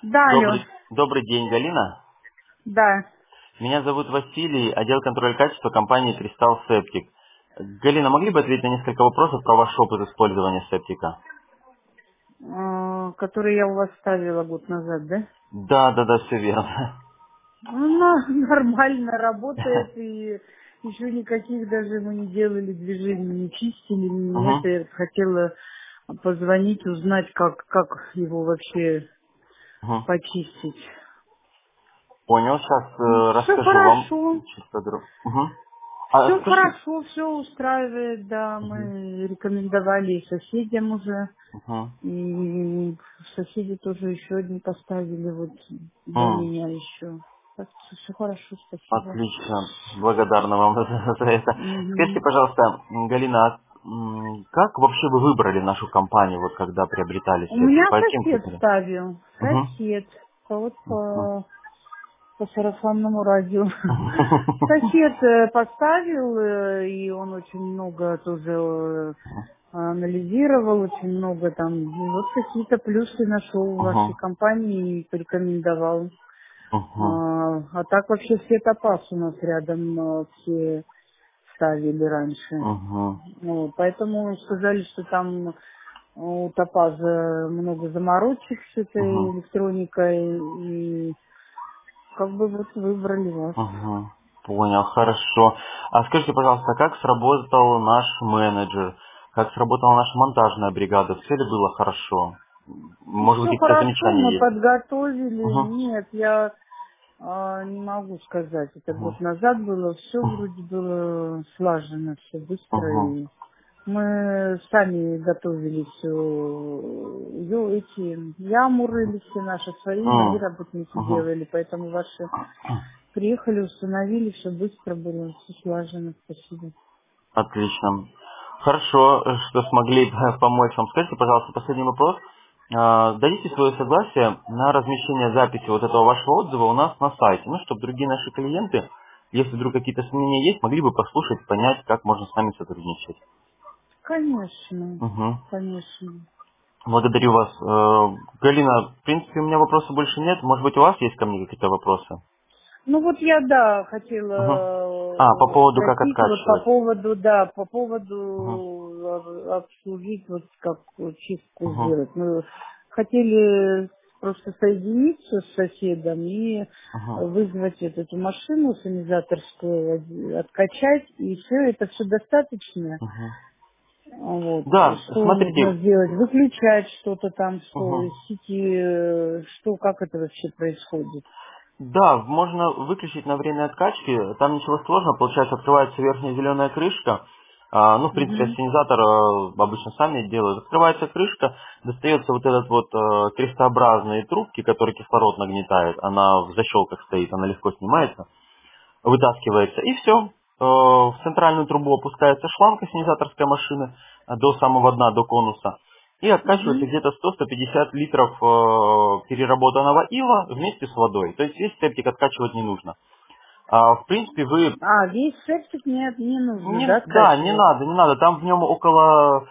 Да, алло. Добрый день, Галина. Да. Меня зовут Василий, отдел контроля качества компании Кристалл Септик. Галина, могли бы ответить на несколько вопросов про ваш опыт использования септика? Который я у вас ставила год назад, да? Да, все верно. Она нормально работает, и еще никаких даже мы не делали движений, не чистили, нет. Угу, Я хотела позвонить, узнать, как его вообще угу. почистить. Понял, сейчас Все расскажу вам хорошо. чуть подробно. Угу. Все Скажите... хорошо, все устраивает, да. Угу, Мы рекомендовали и соседям уже. угу. И соседи тоже еще один поставили вот до меня еще. Так что все хорошо, спасибо. Отлично, благодарна вам за это. Скажите, Мгм. пожалуйста, Галина, как вообще вы выбрали нашу компанию, вот когда приобретали У меня септик? По каким сосед критериям? ставил. Сосед. Вот по сарафанному радио. Сосед поставил, и он очень много тоже анализировал, очень много там, и вот какие-то плюсы нашел в вашей Угу, компании и порекомендовал. угу, А так вообще все топаз у нас рядом все ставили раньше. угу, Ну, поэтому сказали, что там у топаза много заморочек с этой угу, электроникой. И как бы вот выбрали вас. угу. Понял, хорошо. А скажите, пожалуйста, как сработал наш менеджер? Как сработала наша монтажная бригада? Все ли было хорошо? Может быть, Все какие-то хорошо, мы замечания есть? подготовили. Угу, Нет, я не могу сказать. Это угу, год назад было. Все вроде было слажено, все быстро. угу, И мы сами готовили все, эти ямуры все наши свои, мои работники угу. делали, поэтому ваши приехали, установили, все быстро было, все слажено, спасибо. Отлично. Хорошо, что смогли помочь вам. Скажите, пожалуйста, последний вопрос. Дадите свое согласие на размещение записи вот этого вашего отзыва у нас на сайте, ну, чтобы другие наши клиенты, если вдруг какие-то сомнения есть, могли бы послушать, понять, как можно с нами сотрудничать. Конечно, Угу. конечно. Благодарю вас. Галина, в принципе, у меня вопросов больше нет. Может быть, у вас есть ко мне какие-то вопросы? Ну вот я, да, Угу. По хотела поводу как спросить вот по откачивать. поводу, да, по Угу. поводу обслужить, вот как вот чистку Угу. сделать. Мы хотели просто соединиться с соседом и Угу. вызвать вот эту машину санизаторскую, откачать, и все достаточно. Угу. Вот. Да, Что нужно смотрите. сделать? Выключать что-то там, что Угу. из сети, что, как это вообще происходит? Да, можно выключить на время откачки, там ничего сложного, получается, открывается верхняя зеленая крышка, ну, в принципе, Угу. ассенизатор обычно сами делают, открывается крышка, достается вот этот вот крестообразные трубки, которые кислород нагнетает, она в защелках стоит, она легко снимается, вытаскивается, и все. В центральную трубу опускается шланг ассенизаторской машины до самого дна, до конуса. И откачивается Угу. где-то 100-150 литров переработанного ила вместе с водой. То есть весь септик откачивать не нужно. В принципе, вы... Весь септик нет, не нужно, да, Да, не откачивать? надо, не надо. Там в нем около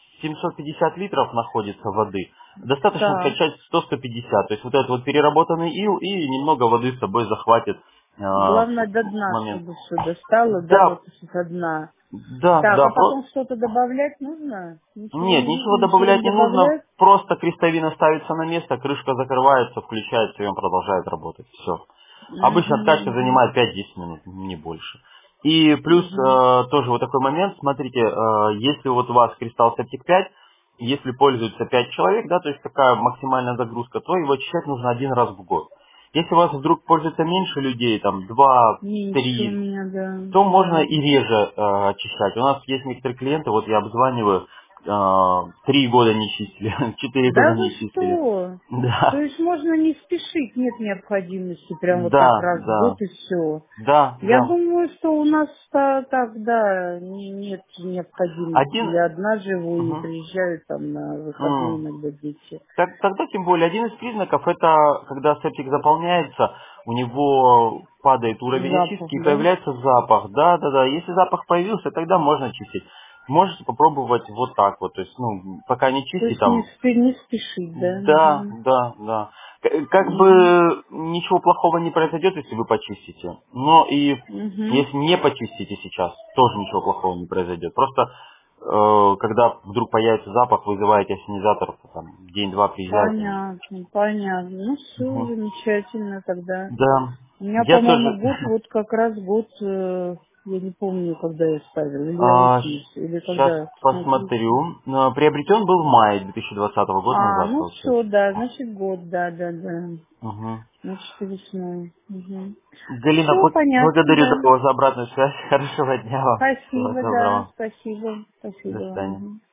750 литров находится воды. Достаточно Так. откачать 100-150. То есть вот этот вот переработанный ил и немного воды с собой захватит Главное до в дна, момент. чтобы все достало, да, Да, вот со дна. Так, да, а потом что-то добавлять нужно? Ничего Нет, не ничего нужно, ничего добавлять не не нужно, добавлять? просто крестовина ставится на место, крышка закрывается, включается, и он продолжает работать. Все. Обычно откачка Угу, занимает 5-10 минут, не больше. И плюс угу, тоже вот такой момент, смотрите, если вот у вас кристалл Septic 5, если пользуется 5 человек, да, то есть такая максимальная загрузка, то его очищать нужно один раз в год. Если у вас вдруг пользуется меньше людей, там два, меньше у три, меня, да, то можно да. и реже очищать. У нас есть некоторые клиенты, вот я обзваниваю, 3 года не чистили, 4 года Да вы не чистили. что? То Да, есть можно не спешить, нет необходимости прям вот так да, раз в год да, и все. да, Я да. думаю, что у нас так, да, нет необходимости. Один, Я одна живу и мгм. приезжаю там на выходные иногда дети. Тогда тем более один из признаков это когда септик заполняется, у него падает уровень Запах, очистки и да? появляется запах. Да, да, да. Если запах появился, тогда можно чистить. Можете попробовать вот так вот. То есть, ну, пока не То чистить есть не, там. не спешить, да? Да, Мгм. да, да. Как Мгм. бы ничего плохого не произойдет, если вы почистите. Но и Мгм. если не почистите сейчас, тоже ничего плохого не произойдет. Просто когда вдруг появится запах, вызываете ассенизатор, там, день-два приезжайте. Понятно, понятно. Ну все, Мгм. замечательно тогда. Да. У меня, Я по-моему, тоже год, вот как раз год, я не помню, когда я ставила, или я училась, или сейчас когда, посмотрите. посмотрю. Приобретен был в мае 2020 года А, назад, ну все, получается. да, значит год, да, да, да. Мгм. Значит, весной. Угу. Галина, Все понятно, благодарю да. за вас за обратную связь. Хорошего дня вам. Всего Спасибо, да, доброго. спасибо, До спасибо. свидания. Мгм.